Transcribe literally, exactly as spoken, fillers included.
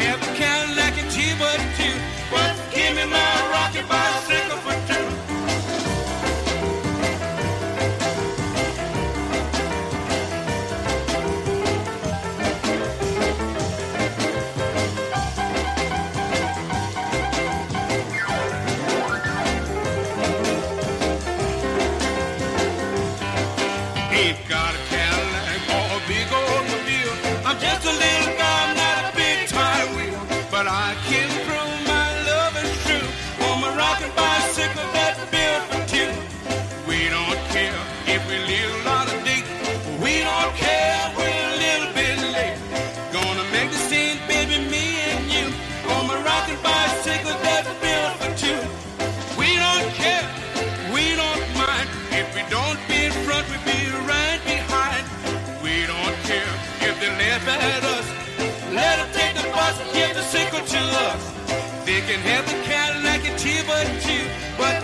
have a Cadillac and T-Bud too, but give me my rocket bicycle for two. Ain't got a Cadillac or a big automobile. I'm just a little guy, I'm not a big tire wheel, but I can prove my love is true on my rocking bicycle that's built for two. We don't care if we live a lot of days. We don't care if we're a little bit late. Gonna make the scene, baby, me and you on my rocking bicycle that's built for two. We don't care, we don't mind if we don't be in front, we be right behind. We don't care if they laugh at us. Let them take the bus and give the sickle to us. They can have the Cadillac and T-Bud too, but